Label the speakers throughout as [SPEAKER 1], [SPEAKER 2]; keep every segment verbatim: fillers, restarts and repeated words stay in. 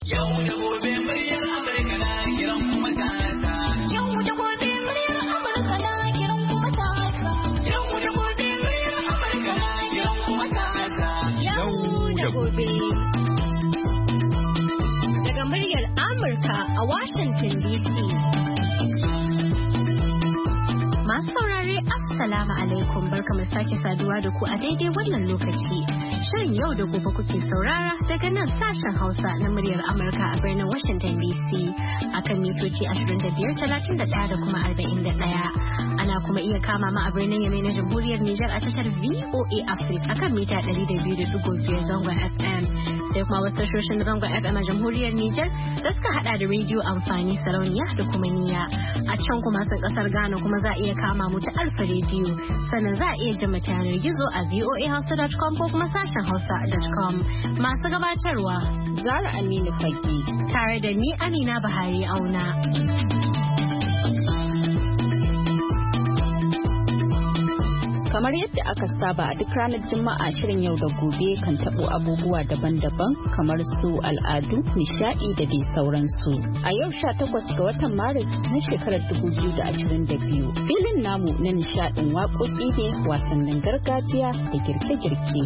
[SPEAKER 1] Yau da gobe muryar Amurka na kiran kuma ta. Yau da gobe muryar Amurka na kiran kuma ta. Yau da gobe muryar Amurka na kiran kuma ta. Yau da gobe. Daga muryar Amurka a Washington D C. Masu saurare Assalamu alaikum, barkamu sake saduwa da ku a daidai wannan lokaci. Shirin yau da gobe kuke saurara daga nan sashen Hausa na muryar Amurka a birnin Washington D C akan mitoci ashirin da biyar, talatin da ɗaya da kuma arba'in da ɗaya. Ana kuma iya kama ma a birnin Yamai na Jamhuriyar Nijar a tashar V O A Africa akan mita ɗari da biyu da ɗigo biyar zangon F M. Sai kuma wasu tashoshin zangon F M a Jamhuriyar Nijar da suka hada da rediyo amfani, sarauniya da kuma niyya. A can kuma sun kasar Ghana kuma za a iya kama mu ta Alfa rediyo, sannan za a iya jin ta yanar gizo a v o a hausa dot com ko kuma sashen hausa dot com. Masu gabatarwa Zara Aminu Fage tare da ni Amina Buhari Auna.
[SPEAKER 2] Kamar yadda aka saba a duk ranar Juma'a, shirin yau da gobe kan tabo abubuwa daban-daban kamar su al'adu, nishadi da dai sauransu. A yau sha takwas ga watan Maris na shekarar dubu biyu da ashirin da biyu, filin namu na nishadin waƙoƙi ne, wasannin gargajiya da girke-girke.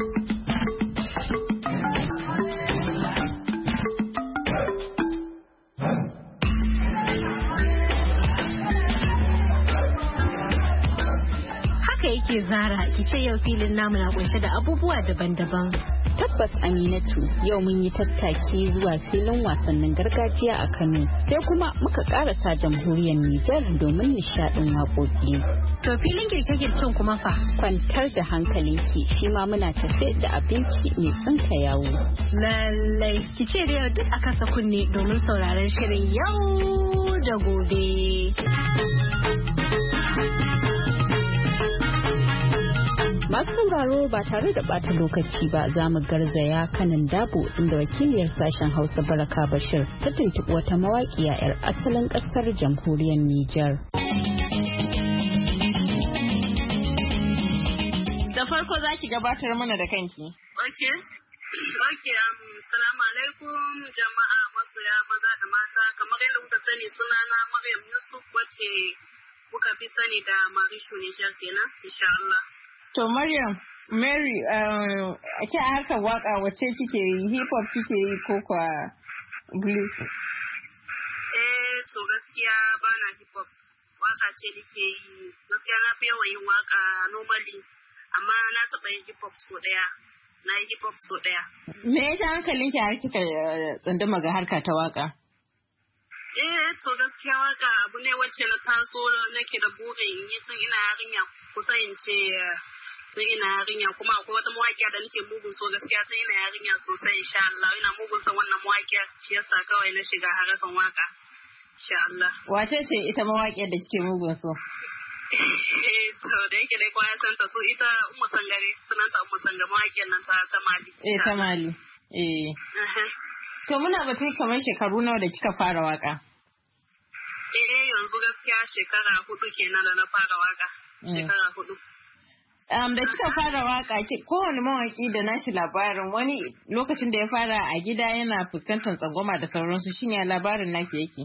[SPEAKER 1] Ke Zara, ki ce yau filin namu na kunshe da abubuwa daban-daban.
[SPEAKER 2] Tabbas Aminatu, yau mun yi tattaki zuwa filin wasannin gargajiya a Kano. Sai kuma muka karasa jamhuriyar Nijar domin nishadin waƙoƙi.
[SPEAKER 1] To filin girke-girken kuma fa?
[SPEAKER 2] Kwantar da hankalinki, shi ma muna tafe da abinci mai tsinka yawo.
[SPEAKER 1] Lallai, ki ce da yau duk a kasa kunne domin sauraron shirin yau da gobe.
[SPEAKER 2] Masu sauraro ba tare da bata lokaci ba, za mu garzaya kanin dabo inda wakiliyar sashen Hausa Baraka Bashir ta tuntuɓi wata mawaƙiya 'yar asalin ƙasar jamhuriyar Nijar.
[SPEAKER 3] Da farko za ki gabatar mana da kanki.
[SPEAKER 4] Ok, ok, um, salamu alaikum jama'a masoya maza da mata, kamar yadda kuka sani sunana Maryam Yusuf wacce kuka fi sani da Marishu Nijar kenan, insha Allah.
[SPEAKER 3] To Maryam, Mary, uh, ke a harkar waka wacce kike yi, hip hop kike yi ko kwa blues?
[SPEAKER 4] Eh, to gaskiya ba na hip hop, waka ce nake yi, gaskiya na fi yawan yin waka normally, amma na taɓa yin hip hop so ɗaya, na yi hip hop so ɗaya.
[SPEAKER 3] Me ya ji hankalin ki har kika tsunduma ga harka ta waka?
[SPEAKER 4] Eh, to gaskiya waka abu ne wacce na taso nake da burin yi tun ina yarinya, kusa in ce tun ina yarinya, kuma akwai wata mawaƙiya da nake mugun so gaskiya tun ina yarinya sosai, insha Allah ina mugun son wannan mawaƙiyar, shi yasa kawai na shiga harakan waka, insha Allah.
[SPEAKER 3] Wace ce ita mawaƙiyar da kike mugun so?
[SPEAKER 4] Eh, to da yake dai kowa ya santa, so ita Ummu Sangare, sunanta Ummu Sangare, mawaƙiyar nan ta ta Mali.
[SPEAKER 3] Eh, ta Mali. Eh. To muna batun kamar shekaru nawa da kika fara waka?
[SPEAKER 4] Eh, yanzu gaskiya shekara hudu kenan da na fara waka. Shekara hudu.
[SPEAKER 3] Um, da kika fara waka, kowane mawaki da nashi labarin, wani lokacin da ya fara a gida yana fuskantar tsangwama da sauransu, shine labarin naki yake?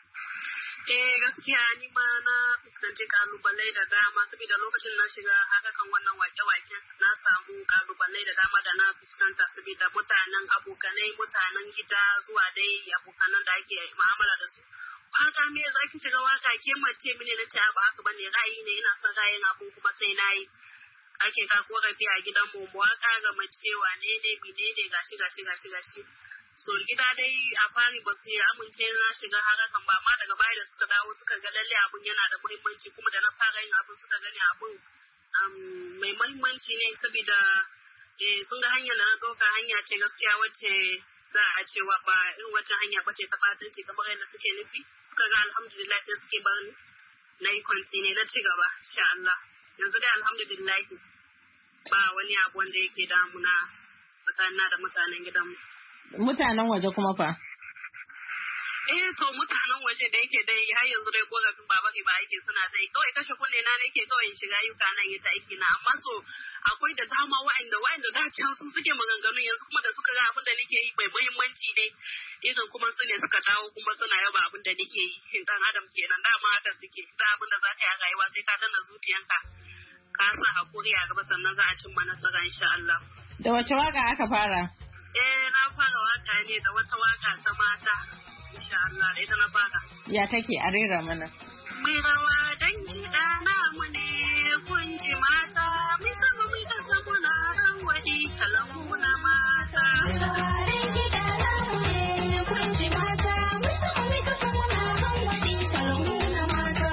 [SPEAKER 4] Eh, gaskiya ni ma na fuskanci kalubalai da dama, saboda lokacin na shiga hakakan wannan wake-wake na samu kalubalai da dama da na fuskanta, saboda mutanen abokanai, mutanen gida zuwa dai abokanan da ake mu'amala da su. Waka me za ki shiga waka, ke mace mene na ce ba haka bane, ra'ayi ne, ina son ra'ayin abun kuma sai na yi. Ake ka korafi a gidan mu, waka ga mace wane ne mene ne gashi gashi gashi gashi. So gida dai a fari ba su amince na shiga harakan ba, amma daga baya da suka dawo suka ga lalle abun yana da muhimmanci, kuma da na fara yin abun suka gani abun mai muhimmanci ne, saboda sun ga hanyar da na ɗauka hanya ce gaskiya wacce za a cewa ba irin wacce hanya ba ce ta ɓatanci kamar yadda suke nufi, suka ga alhamdulillah sai suke bar ni na yi kwanti na ci gaba, insha Allah. Yanzu dai alhamdulillah ba wani abu wanda yake damuna tsakanina da mutanen gidanmu.
[SPEAKER 3] Mutanen waje kuma fa?
[SPEAKER 4] Eh to mutanen waje da yake dai har yanzu dai korafin baba ba yake suna dai kawai kashe kunne na nake kawai in shiga ayyuka nan yi ta aiki na amma so akwai da dama wa'anda wa'anda da can su suke maganganu yanzu kuma da suka ga abin da nake yi bai muhimmanci ne idan kuma su ne suka dawo kuma suna yaba abin da nake yi dan adam kenan dama haka suke da abin da za ka yi a rayuwa sai ka danna zuciyanka ka sa hakuri a gaba sannan za a cimma nasara insha Allah.
[SPEAKER 3] Da wace waka aka fara?
[SPEAKER 4] Eh na fara waka ne da wata waka ta mata. Insha Allah da ita na fara.
[SPEAKER 3] Ya take a rera mana?
[SPEAKER 4] Mai rawa dan kiɗa namu ne kun ji mata, mai sama mai kasa muna ran waɗi kalamu na mata. Mai rawa dan kiɗa namu ne kun ji mata, mai sama mai kasa muna ran waɗi kalamu na mata.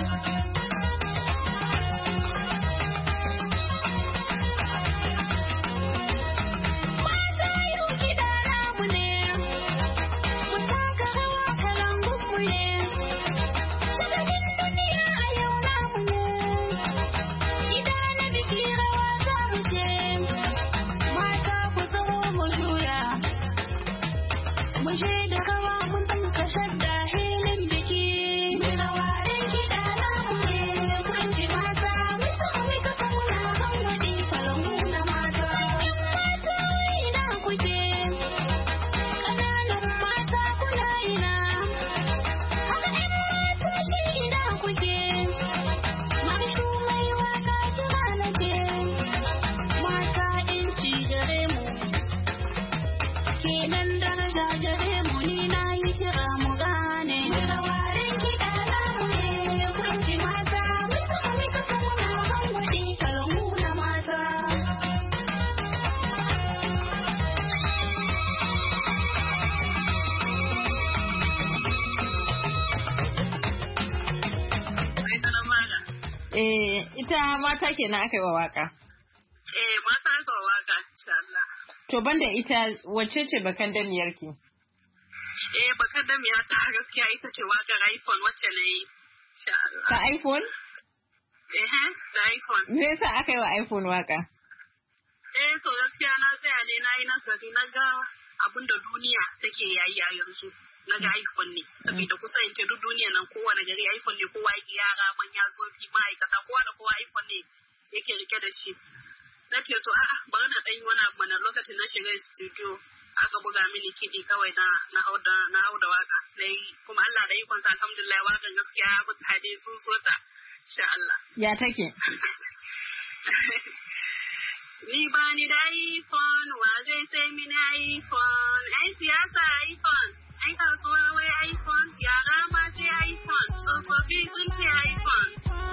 [SPEAKER 4] Mata yau kiɗa namu ne.
[SPEAKER 3] Eh, ita mata kenan aka yi wa waka.
[SPEAKER 4] Eh, mata aka wa waka, insha Allah.
[SPEAKER 3] To banda ita wacce ce bakan damiyar ki?
[SPEAKER 4] Eh, bakan damiya ta gaskiya ita ce wakar iPhone wacce na yi, insha Allah.
[SPEAKER 3] Ta iPhone?
[SPEAKER 4] Eh, da iPhone.
[SPEAKER 3] Me yasa aka yi wa iPhone waka?
[SPEAKER 4] Eh, to gaskiya na tsaya ne na yi nazari na ga abin da duniya take yayi a yanzu. Na ga iPhone ne, saboda kusa in ce duk duniya nan kowane gari iPhone ne, kowa yake yara manya zofi ma'aikata kowa da kowa iPhone ne yake rike da shi. Na ce to a'a bari na ɗan yi wani abu mana lokacin na shiga studio aka buga mini kiɗi kawai na na hau da na hau da waka dai kuma Allah da ikon sa alhamdulillah wakan gaskiya mutane sun so ta insha Allah.
[SPEAKER 3] Ya take?
[SPEAKER 4] Ni ba ni da iPhone wa zai sai mini iPhone ai siyasa iPhone. Ai kasuwa wai iPhone, yara ma sai iPhone, tsofaffi sun ce iPhone.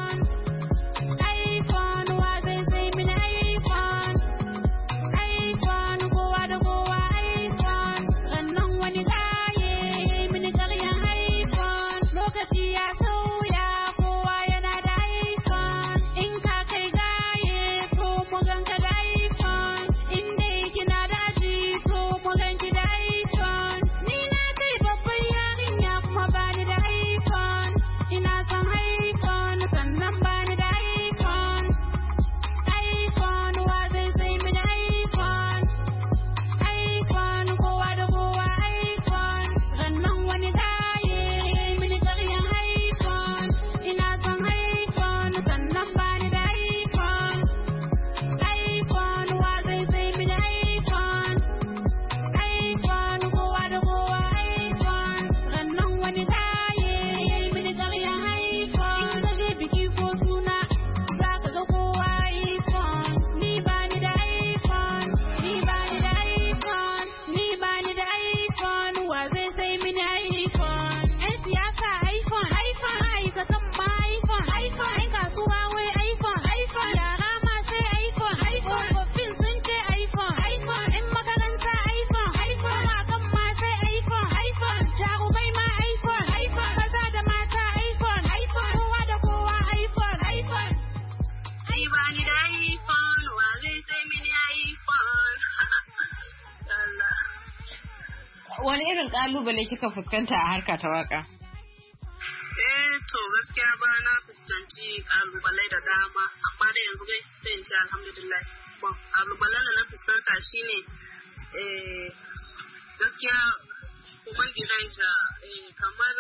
[SPEAKER 4] iPhone wa zai sai mini iPhone. iPhone kowa da kowa iPhone. Rannan wani gaye mini karyan iPhone. Lokaci ya sauya kowa yana da iPhone. In ka kai gaye ko mu ganka da iPhone. In dai kina da aji ko mu ganki da iPhone. Babban yarinya kuma bani da iPhone, ina son iPhone sannan bani da iPhone. iPhone wa zai sai mini iPhone. iPhone kowa da kowa iPhone. Rannan wani gaye mini karyan iPhone. Ina son iPhone sannan bani da iPhone. iPhone wa zai sai mini iPhone. iPhone kowa da kowa rannan wani gaye mini karyan iPhone. In ka je biki ko suna za ka ga kowa iPhone. Ni bani da iPhone, ni bani da iPhone, ni bani da iPhone. Wa zai sai mini iPhone? Yan siyasa iPhone, iPhone aikatan ma iPhone, iPhone yan kasuwa wai iPhone, iPhone yara ma sai iPhone, iPhone tsofaffin sun ce iPhone, iPhone yan makaranta iPhone, iPhone makan ma sai iPhone, iPhone jarumai ma iPhone, iPhone maza da mata iPhone, iPhone kowa da kowa iPhone, iPhone. Ai bani da iPhone, wa zai sai mini iPhone? Allah.
[SPEAKER 3] Wani irin kalubale kika fuskanta a harka ta waka?
[SPEAKER 4] Eh to gaskiya ba na fuskanci kalubalai da dama amma da yanzu gai sai in ce alhamdulillah. Bon, kalubalen da na fuskanta shine eh gaskiya comment Elijah kamar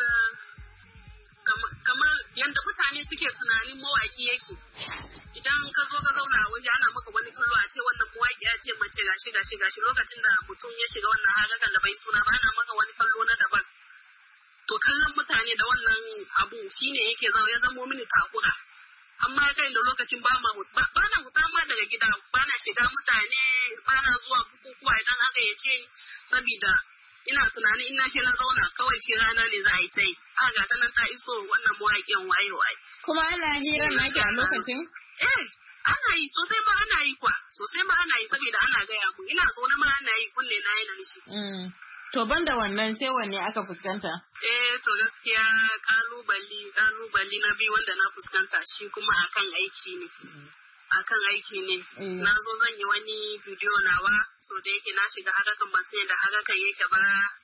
[SPEAKER 4] kamar yadda mutane suke tunanin mawaki yake. Idan ka zo ka zauna a waje ana maka wani kallo a ce wannan mawaki ya ce mace gashi gashi gashi lokacin da mutum ya shiga wannan harakan da bai suna ba ana maka wani kallo na daban. To kallon mutane da wannan abu shine yake zama ya zamo mini takura. Amma kai da lokacin ba ma ba na huta ma daga gida ba na shiga mutane ba na zuwa bukukuwa idan aka yace ni saboda ina tunanin in na ce na zauna kawai ce rana ne za a yi ta yi. A ga ta nan ta iso wannan mawaƙin waye waye.
[SPEAKER 3] Kuma ana hirar naki a lokacin?
[SPEAKER 4] Eh, ana yi sosai ma ana yi kwa sosai ma ana yi saboda ana gaya mu ina zo na ma ana yi kunne na yana nishi.
[SPEAKER 3] To banda wannan sai wanne aka fuskanta?
[SPEAKER 4] Eh to gaskiya kalubali kalubali na biyu wanda na fuskanta shi kuma akan aiki ne. Akan aiki ne. Na zo zan yi wani bidiyo nawa so da yake na shiga harakan ban sai da harakan yake ba.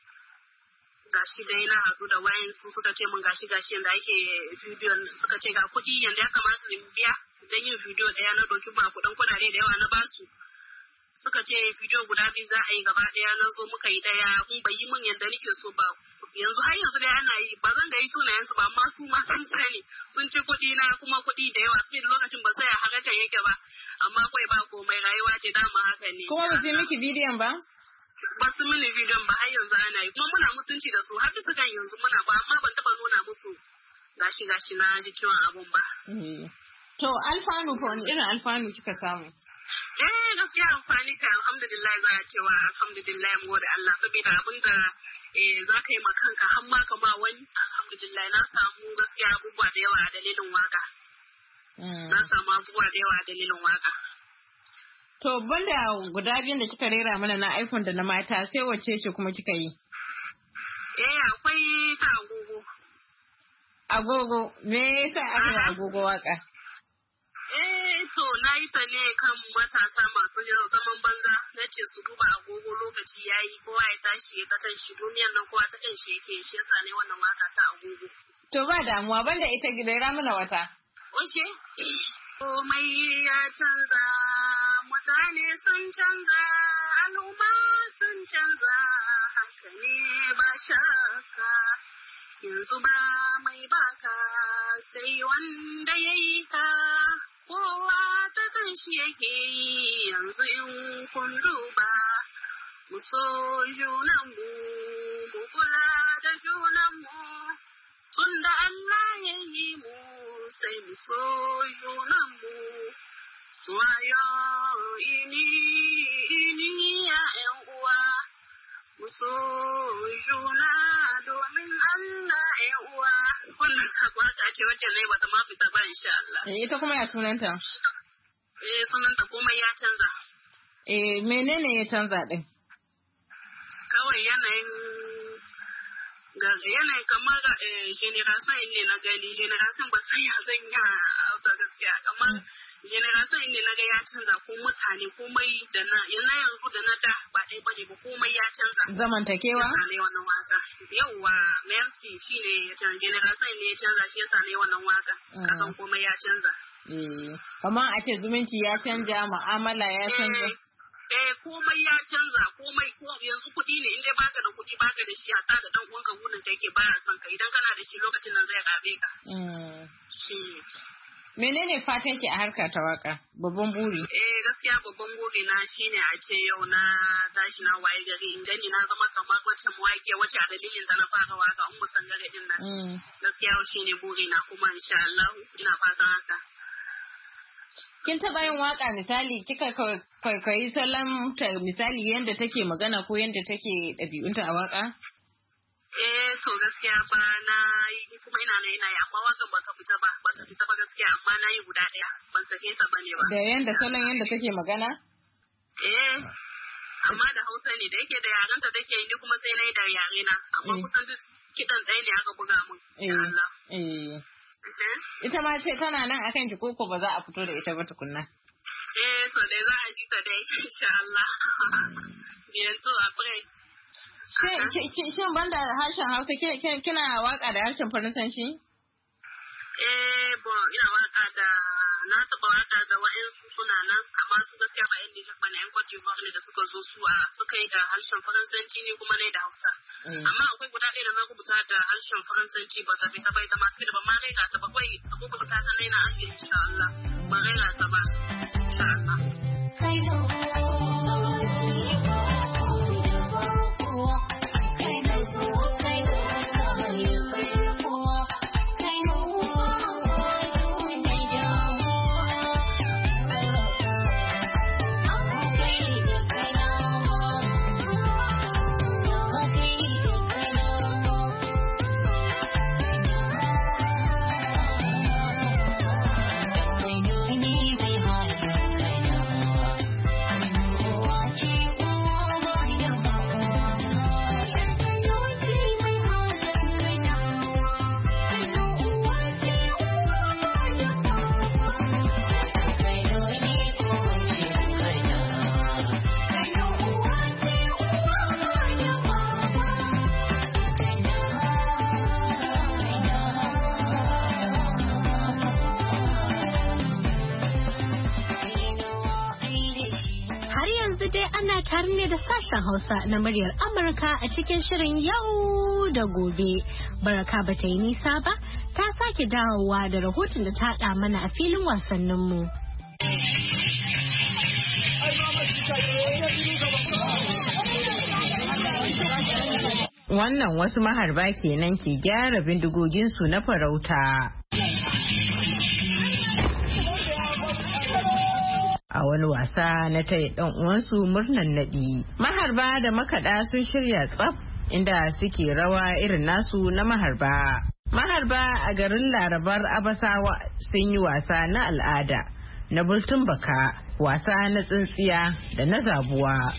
[SPEAKER 4] Gashi dai na haɗu da wayan su suka ce mun gashi gashi yanda ake bidiyon suka ce ga kuɗi yanda ya kamata in biya don yin bidiyo ɗaya na ɗauki ma kuɗin kuɗaɗe da yawa na basu. Suka ce bidiyo guda biyu za a yi gaba ɗaya na zo muka yi ɗaya kun bai yi min yadda nake so ba yanzu har yanzu dai ana yi ba zan ga yi sunayensu ba amma su ma sun sani sun ci kuɗi na kuma kuɗi da yawa sai lokacin ba sai a harakan yake ba amma kawai ba komai rayuwa ce dama haka ne.
[SPEAKER 3] Kuma ba su yi miki bidiyon ba?
[SPEAKER 4] Ba su mini bidiyon ba har yanzu ana yi kuma muna mutunci da su har bisa kan yanzu muna ba amma ban taɓa nuna musu gashi gashi na ji ciwon abun ba.
[SPEAKER 3] To alfanu ko wani irin alfanu kika samu?
[SPEAKER 4] Eh gaskiya amfani ka alhamdulillah za a cewa alhamdulillah mu gode Allah saboda abin da za ka yi ma kanka har ma ka ba wani alhamdulillah na samu gaskiya abubuwa da yawa a dalilin waka. Na samu abubuwa da yawa a dalilin waka.
[SPEAKER 3] To banda guda biyun da kika rera mana na iPhone da na mata sai wacce ce kuma kika yi?
[SPEAKER 4] Eh akwai ta agogo.
[SPEAKER 3] Agogo me yasa aka yi agogo waka?
[SPEAKER 4] Eh to na yi ta ne kan matasa masu zaman banza na ce su duba agogo lokaci ya yi kowa ya tashi ya ta kan shi duniyan nan kowa ta kan shi yake shi yasa ne wannan waka ta agogo.
[SPEAKER 3] To ba damuwa banda ita gidera mana wata.
[SPEAKER 4] Oke. Komai ya canza mutane sun canza al'umma sun canza haka ne ba shakka yanzu ba mai baka sai wanda ya yi ka. Kowa ta kan shi yake yi yanzu in kun duba, mu so junanmu, mu kula da junanmu, tun da Allah ya yi mu sai mu so junanmu. Suwayo ini ini ya ‘yan uwa, mu so juna domin Allah ‘yan uwa. Wannan waka ce wacce ne bata ma fita ba insha Allah.
[SPEAKER 3] Eh ita kuma ya sunanta?
[SPEAKER 4] Eh sunanta komai ya canza.
[SPEAKER 3] Eh menene ya canza din?
[SPEAKER 4] Kawai yanayin ga yanayin kamar generation ne na gani generation ba sai ya zan ya auta gaskiya kamar generation ne na ga ya canza ko mutane komai da na yana yanzu da na da ba dai bane ba komai ya canza.
[SPEAKER 3] Zamantakewa?
[SPEAKER 4] Ne wannan waka. Yawwa Mercy shine ya canza generation ne ya canza shi yasa ne wannan waka. Kasan komai ya canza.
[SPEAKER 3] Eh kamar a ce zumunci ya canja mu'amala ya canza.
[SPEAKER 4] Eh komai ya canza komai ko yanzu kuɗi ne inda baka da kuɗi baka da shi hatta da dan uwanka gudun ka yake baya son ka idan kana da shi lokacin nan zai rabe ka. Shi
[SPEAKER 3] menene fatan ki a harka ta waka babban buri?
[SPEAKER 4] Eh gaskiya babban buri na shine a ce yau na tashi na waye gari in gani na zama kamar wacce mawaƙi wacce a dalilin da na fara waka in musan gare din nan. Gaskiya shine buri na kuma insha Allah ina fatan haka.
[SPEAKER 3] Kin taɓa yin waƙa misali kika kwaikwayi salon ta misali yadda take magana ko yadda take ɗabi'unta a waƙa?
[SPEAKER 4] Eh to gaskiya ba na yi kuma ina na ina yi amma waƙan ba ta fita ba ba ta fita ba gaskiya amma na yi guda ɗaya ban sake ta bane ba.
[SPEAKER 3] Da yadda salon yadda take magana?
[SPEAKER 4] Eh amma da Hausa ne da yake da yaren ta take yi kuma sai na yi da yare na amma kusan duk kiɗan ɗaya ne aka buga mun.
[SPEAKER 3] Eh. Ita ma ce tana nan akan ki koko ba za a fito da ita ba tukunna.
[SPEAKER 4] Eh to dai za a ji ta dai insha Allah. Yanzu akwai.
[SPEAKER 3] Shin banda harshen Hausa kina waka da harshen Faransanci?
[SPEAKER 4] Eh bon ina waka da na taɓa waka da wa'ansu suna nan amma su gaskiya ba yan Nijar bane yan Cote d'Ivoire ne da suka zo su a suka yi da harshen Faransanci ne kuma ne da Hausa. Amma akwai guda ɗaya da na rubuta da harshen Faransanci ba ta fita bai ta masu da ba ma raina ta ba kawai a rubuta ta nai na asiri insha Allah ba raina ta ba insha Allah.
[SPEAKER 1] Ana tare ne da sashen Hausa na muryar Amurka a cikin shirin yau da gobe. Baraka ba ta yi nisa ba, ta sake dawowa da rahoton da ta haɗa mana a filin wasanninmu.
[SPEAKER 3] Wannan wasu maharba kenan ke gyara bindigoginsu na farauta. A wani wasa na taya ɗan uwansu murnan naɗi. Maharba da makaɗa sun shirya tsaf inda suke rawa irin nasu na maharba. Maharba a garin Larabar Abasawa sun yi wasa na al'ada na bultun baka, wasa na tsintsiya da na zabuwa.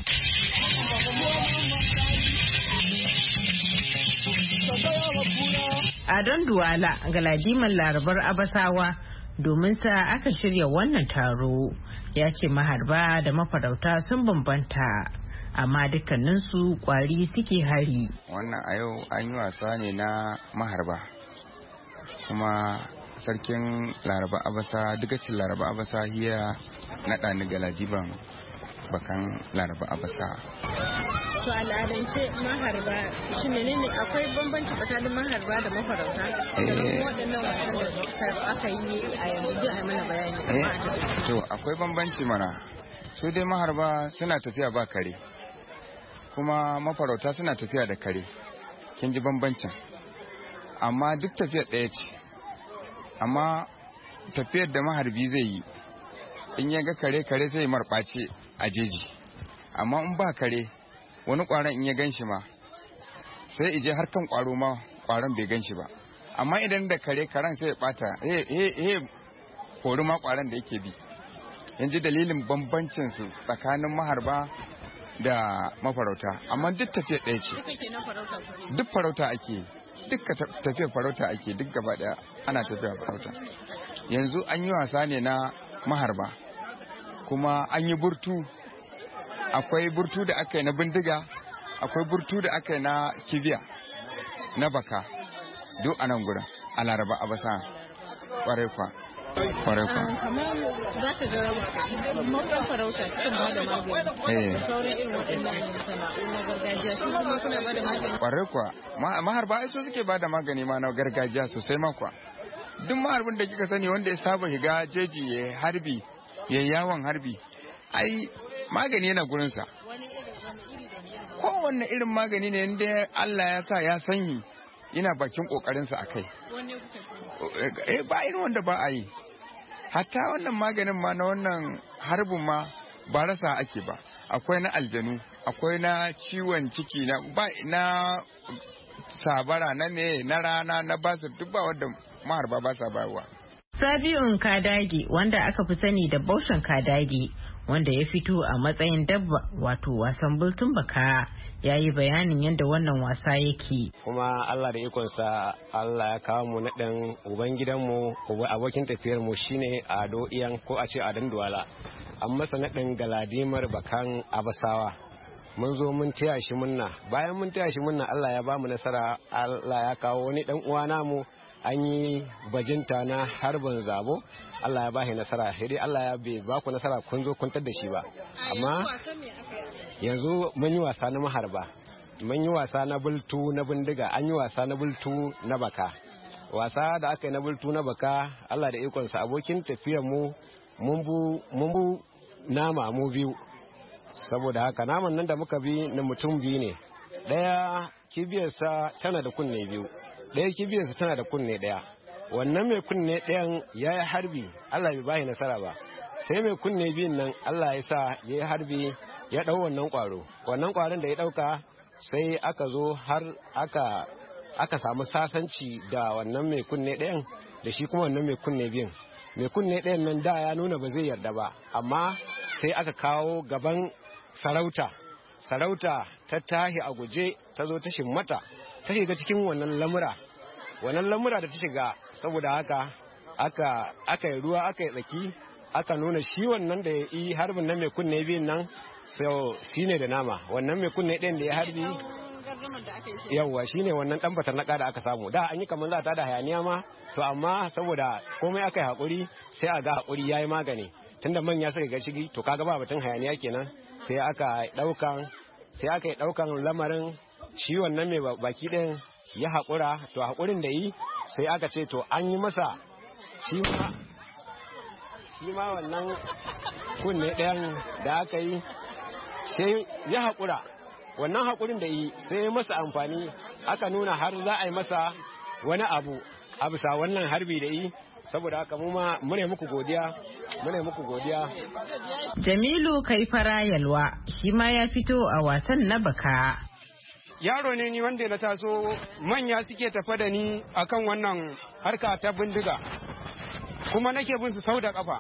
[SPEAKER 3] A don Duwala, Galadiman Larabar Abasawa, domin sa aka shirya wannan taro. Ya ce maharba da mafarauta sun bambanta amma dukkaninsu kwari suke hari.
[SPEAKER 5] Wannan a yau an yi wasa ne na maharba kuma sarkin Laraba Abasa dukacin Laraba Abasa hiya naɗa ni Galadiman bakan Laraba Abasa.
[SPEAKER 3] To al'adance maharba shi menene akwai bambanci tsakanin maharba da mafarauta? Eh waɗannan wasan da aka yi a yanzu duk a mana bayani.
[SPEAKER 5] To akwai bambanci mana. Su dai maharba suna tafiya ba kare. Kuma mafarauta suna tafiya da kare. Kin ji bambancin. Amma duk tafiyar ɗaya ce. Amma tafiyar da maharbi zai yi in ya ga kare kare sai marɓace a jeji. Amma in ba kare wani ƙwaron in ya gan shi ma sai ije har kan ƙwaro ma ƙwaron bai gan shi ba. Amma idan da kare karen sai ya ɓata he he he kori ma ƙwaron da yake bi. Yanzu dalilin bambancin su tsakanin maharba da mafarauta. Amma duk tafiya ɗaya ce. Duk farauta ake duk tafiyar farauta ake duk gaba ɗaya ana tafiyar farauta. Yanzu an yi wasa ne na maharba kuma an yi burtu. Akwai burtu da aka yi na bindiga, akwai burtu da aka yi na kibiya, na baka, duk a nan gudan, a Laraba Abasa, kwarai kwa, kwarai kwa.
[SPEAKER 3] Kamar za ka ga mafi farauta cikin ba da magani, sauran irin waɗannan sana'u na gargajiya, su kuma kuna ba da magani?
[SPEAKER 5] Kwarai kwa, maharba ai so suke ba da magani ma na gargajiya sosai makwa. Duk maharbin da kika sani wanda ya saba shiga jeji ya harbi, ya yawon harbi, ai magani yana gurinsa. Kowanne irin magani ne inda Allah ya sa ya sanyi yana bakin kokarinsa a kai. Eh ba irin wanda ba a yi. Hatta wannan maganin ma na wannan harbin ma ba rasa ake ba. Akwai na aljanu, akwai na ciwon ciki na ba na sabara na me na rana na basir duk ba wanda maharba ba sa bayarwa.
[SPEAKER 3] Sabi'un Kadagi wanda aka fi sani da Baushen Kadagi wanda ya fito a matsayin dabba wato wasan bultun baka ya yi bayanin yadda wannan wasa yake.
[SPEAKER 6] Kuma Allah da ikonsa Allah ya kawo mu naɗin uban gidanmu abokin tafiyar mu shine Ado Iyan ko a ce Adon Duwala. An masa naɗin Galadimar bakan Abasawa. Mun zo mun taya shi munna bayan mun taya shi munna Allah ya ba mu nasara. Allah ya kawo wani dan uwa namu an yi bajinta na harbin zabo Allah ya bashi nasara sai dai Allah ya bai ba ku nasara kun zo kun da shi ba amma yanzu mun yi wasa na maharba mun yi wasa na bultu na bindiga an yi wasa na bultu na baka wasa da aka yi na bultu na baka Allah da ikonsa abokin tafiyar mu mun bu mun bu nama mu biyu saboda haka naman nan da muka bi na mutum biyu ne daya kibiyarsa tana da kunne biyu daya kibiyarsa tana da kunne daya wannan mai kunne dayan ya yi harbi Allah bai bashi nasara ba sai mai kunne biyun nan Allah ya sa ya yi harbi ya dau wannan kwaro wannan kwaron da ya dauka sai aka zo har aka aka samu sasanci da wannan mai kunne dayan da shi kuma wannan mai kunne biyun mai kunne dayan nan da ya nuna ba zai yarda ba amma sai aka kawo gaban sarauta sarauta ta tahi a guje ta zo ta shimmata ta shiga cikin wannan lamura wannan lamura da ta shiga saboda haka aka aka yi ruwa aka yi tsaki aka nuna shi wannan da ya yi harbin nan mai kunne biyun nan so shi ne da nama wannan mai kunne ɗayan da ya harbi yawwa shi ne wannan ɗan batar naƙa da aka samu da an yi kamar za ta da hayaniya ma to amma saboda komai aka yi haƙuri sai a ga haƙuri ya yi magani tunda manya suka ga ciki to kaga ba batun hayaniya kenan sai aka ɗaukan sai aka yi ɗaukan lamarin shi wannan mai baki ɗin ya haƙura to haƙurin da yi sai aka ce to an yi masa shi ma shi ma wannan kunne ɗayan da aka yi sai ya haƙura wannan haƙurin da yi sai ya masa amfani aka nuna har za a yi masa wani abu a bisa wannan harbi da yi saboda haka mu ma mune muku godiya mune muku godiya
[SPEAKER 3] Jamilu Kaifara Yalwa shi ma ya fito a wasan na baka
[SPEAKER 7] yaro ne ni wanda na taso manya suke tafa da ni akan wannan harka ta bindiga kuma nake bin su sau da kafa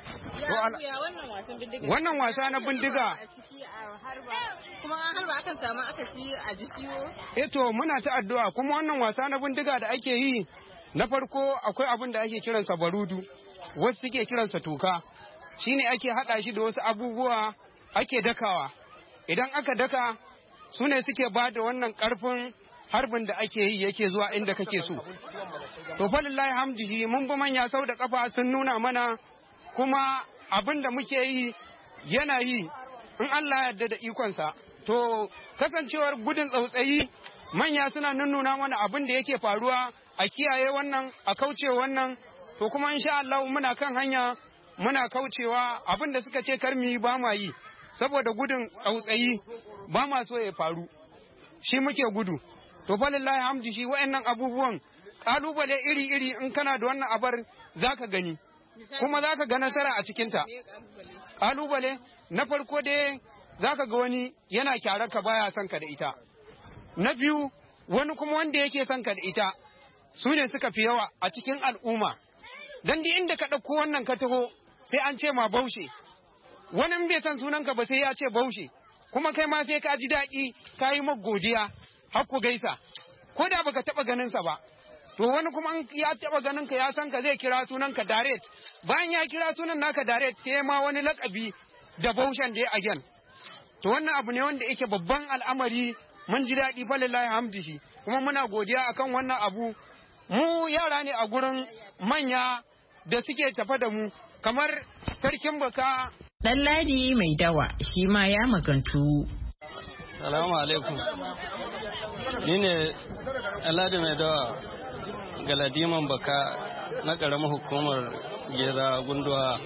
[SPEAKER 7] wannan wasa na bindiga
[SPEAKER 8] kuma an harba akan samu aka ci a ji ciwo
[SPEAKER 7] eh to muna ta addu'a kuma wannan wasa na bindiga da ake yi na farko akwai abin da ake kiransa barudu wasu suke kiransa toka shine ake hada shi da wasu abubuwa ake dakawa idan aka daka su ne suke ba da wannan karfin harbin da ake yi yake zuwa inda kake so to fa lillahi hamdihi mun bi manya sau da kafa sun nuna mana kuma abin da muke yi yana yi in Allah ya yarda da ikonsa to kasancewar gudun tsautsayi manya suna nuna mana abin da yake faruwa a kiyaye wannan a kauce wannan to kuma insha Allah muna kan hanya muna kaucewa abin da suka ce karmi ba ma yi saboda gudun tsautsayi ba ma so ya faru shi muke gudu to fa lillahi hamdi shi wa'annan abubuwan kalubale iri iri in kana da wannan abar zaka gani kuma zaka ga nasara a cikin ta kalubale na farko dai zaka ga wani yana kyara ka baya son ka da ita na biyu wani kuma wanda yake son ka da ita su ne suka fi yawa a cikin al'umma dan di inda ka ɗauko wannan ka taho sai an ce ma baushe wani bai san sunanka ba sai ya ce baushe kuma kai ma sai ka ji daɗi ka yi godiya har ku gaisa ko da baka taɓa ganin sa ba to wani kuma ya taɓa ganin ka ya san ka zai kira sunanka direct bayan ya kira sunan naka direct sai ma wani lakabi da baushen da ya again to wannan abu ne wanda yake babban al'amari mun ji daɗi fa lillahi hamdihi kuma muna godiya akan wannan abu mu yara ne a gurin manya da suke tafa da mu kamar sarkin baka
[SPEAKER 3] Ɗanladi mai dawa shi ma ya magantu.
[SPEAKER 9] Salamu alaikum. Ni ne Ɗanladi mai dawa galadiman baka na ƙaramin hukumar gera gunduwa.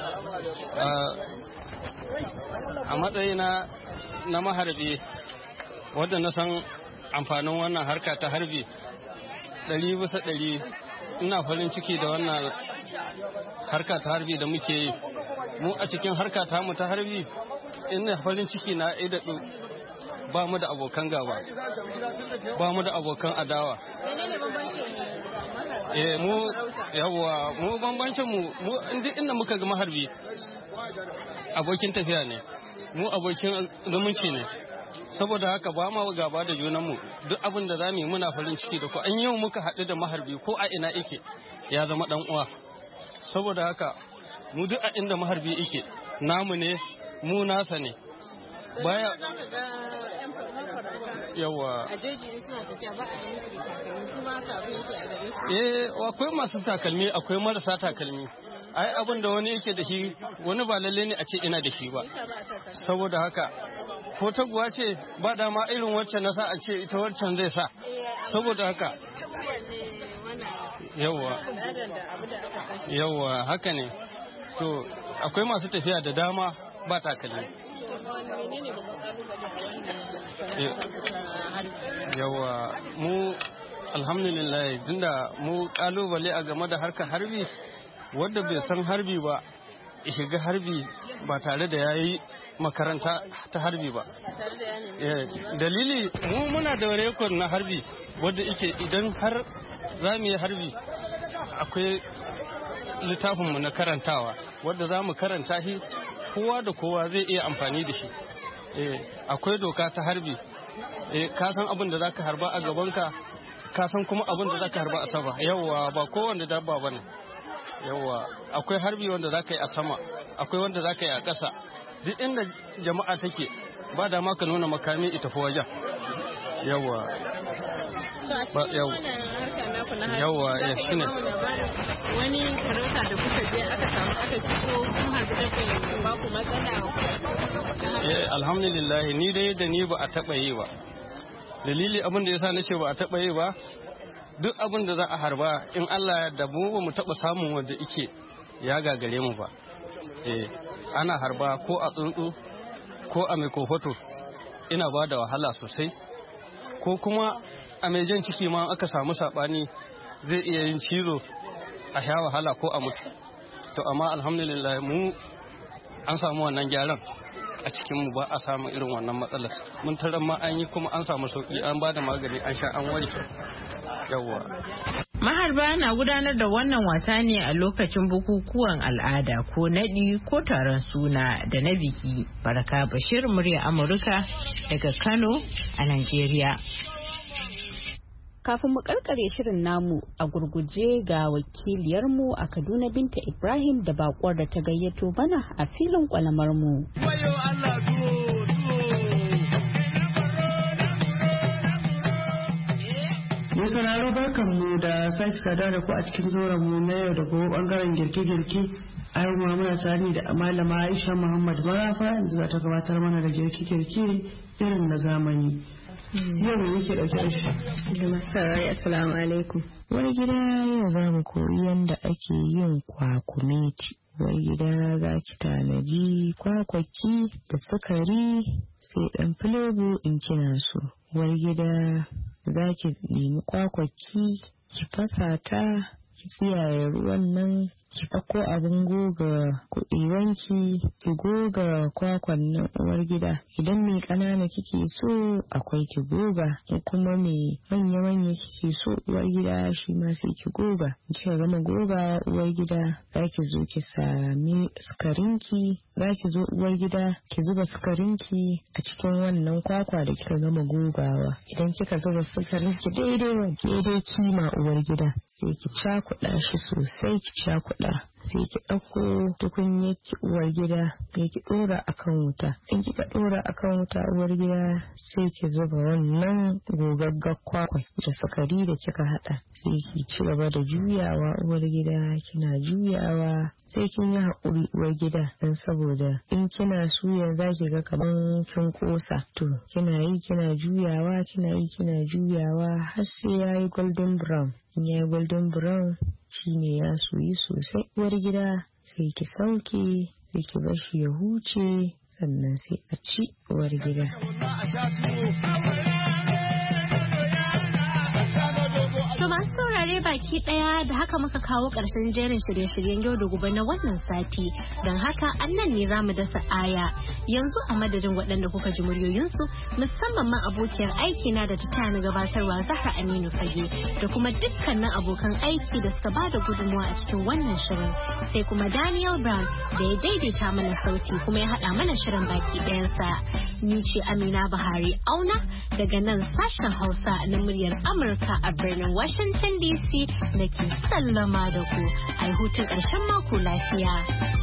[SPEAKER 9] A matsayina na maharbi wadda na san amfanin wannan harka ta harbi ɗari bisa ɗari ina farin ciki da wannan harka ta harbi da muke yi. Mu a cikin harka ta mu ta harbi ina farin ciki na idadu ba mu da abokan gaba ba mu da abokan adawa. Eh mu yawa mu bambancin mu mu inda muka ga maharbi abokin tafiya ne mu abokin zumunci ne saboda haka ba ma gaba da junanmu duk abin da za mu yi muna farin ciki da ku an yau muka haɗu da maharbi ko a ina yake ya zama ɗan uwa saboda haka mu duk a inda maharbi yake namu ne mu nasa ne baya yawa.
[SPEAKER 8] A jeji suna tafiya ba a ganin su da takalmi kuma haka abin yake a gare su.
[SPEAKER 9] Eh akwai masu takalmi akwai marasa takalmi. Ai abin da wani yake da shi wani ba lalle ne a ce ina da shi ba. Saboda haka ko taguwa ce ba dama irin wacce na sa a ce ita waccan zai sa. Saboda haka yawa yawa haka ne. To akwai masu tafiya da dama ba takalmi. Yawa mu alhamdulillah tunda mu kalubale a game da harkar harbi wanda bai san harbi ba ya shiga harbi ba tare da yayi makaranta ta harbi ba. Dalili mu muna da rekod na harbi wanda yake idan har za mu yi harbi akwai littafinmu na karantawa wanda za mu karanta shi kowa da kowa zai iya amfani da shi. Akwai doka ta harbi, ka san abin da za ka harba a gabanka, ka san kuma abin da za ka harba a sama. Yawwa ba kowanne dabba ba ne. Yawwa akwai harbi wanda za ka yi a sama, akwai wanda za ka yi a ƙasa. Duk inda jama'a take ba da ma ka nuna makami ita fi wajen. Yawwa. Yawwa ya shi ne.
[SPEAKER 8] Wani farauta da kuka je aka samu aka shigo kun harbi dabban ba ku matsala.
[SPEAKER 9] Eh alhamdulillah ni dai da ni ba a taɓa yi ba. Dalili abin da yasa nace ba a taɓa yi ba duk abin da za a harba in Allah ya yarda mu ba mu taɓa samun wanda yake ya gagare mu ba. Eh ana harba ko a tsuntsu ko a mai kofoto ina ba da wahala sosai ko kuma a mai jan ciki ma aka samu sabani zai iya yin cizo a sha wahala ko a mutu. To amma alhamdulillah mu an samu wannan gyaran a cikin mu ba a samu irin wannan matsalar. Mun tarar ma an yi kuma an samu sauki an ba da magani an sha an warke. Yawwa.
[SPEAKER 3] Maharba na gudanar da wannan wasa ne a lokacin bukukuwan al'ada ko naɗi ko taron suna da na biki. Baraka Bashir, murya Amurka daga Kano a Najeriya.
[SPEAKER 2] Kafin mu karkare shirin namu a gurguje ga wakiliyarmu a Kaduna Binta Ibrahim da bakwar da ta gayyato bana a filin kwalamar mu.
[SPEAKER 10] Mai sauraro barkan mu da sake sada da ku a cikin zauren mu na yau da gobe bangaren girke-girke. A yau ma muna tare da malama Aisha Muhammad Marafa yanzu za ta gabatar mana da girke-girke irin na zamani. Yau ne yake dauke da shi.
[SPEAKER 11] Da masarai assalamu alaikum. Wani gida yau za mu koyi yadda ake yin kwakumeti. Wani gida za ki tanaji kwakwaki da sukari sai dan filebu in kina so. Wani gida za ki nemi kwakwaki ki fasa ta ki tsiyaye ruwan nan ki ɗauko abin goga kuɗewanki ki goga kwakwan nan uwar gida idan mai ƙanana kike so akwai ki goga in kuma mai manya manya kike so uwar gida shi ma sai ki goga kika gama goga uwar gida za ki zo ki sami sukarinki za ki zo uwar gida ki zuba sukarinki a cikin wannan kwakwa da kika gama gogawa idan kika zuba sukarinki daidai daidai kima uwar gida sai ki cakuɗa shi sosai ki cakuɗa sai ki ɗauko tukunyar ki uwar gida sai ki ɗora akan wuta in kika ɗora akan wuta uwar gida sai ki zuba wannan gogaggar kwakwai da sukari da kika haɗa sai ki ci gaba da juyawa uwar gida kina juyawa sai kin yi haƙuri uwar gida dan saboda in kina suya za ki ga kaman kin kosa to kina yi kina juyawa kina yi kina juyawa har sai yayi golden brown in yayi golden brown shine ya soyi sosai uwar gida sai ki sauke sai ki bar shi ya huce sannan sai a ci uwar gida.
[SPEAKER 1] Masu saurare baki daya da haka muka kawo ƙarshen jerin shirye-shiryen yau da gobe na wannan sati don haka annan ne za mu dasa aya yanzu a madadin waɗanda kuka ji muryoyinsu musamman ma abokiyar aiki na da ta tana gabatarwa Zahra Aminu Fage da kuma dukkanin abokan aiki da suka bada gudunmawa a cikin wannan shirin sai kuma Daniel Brown da ya daidaita mana sauti kuma ya haɗa mana shirin baki ɗayansa ni ce Amina Buhari Auna daga nan sashen Hausa na muryar Amurka a birnin Washington D C da ke sallama da ku a hutun ƙarshen mako lafiya.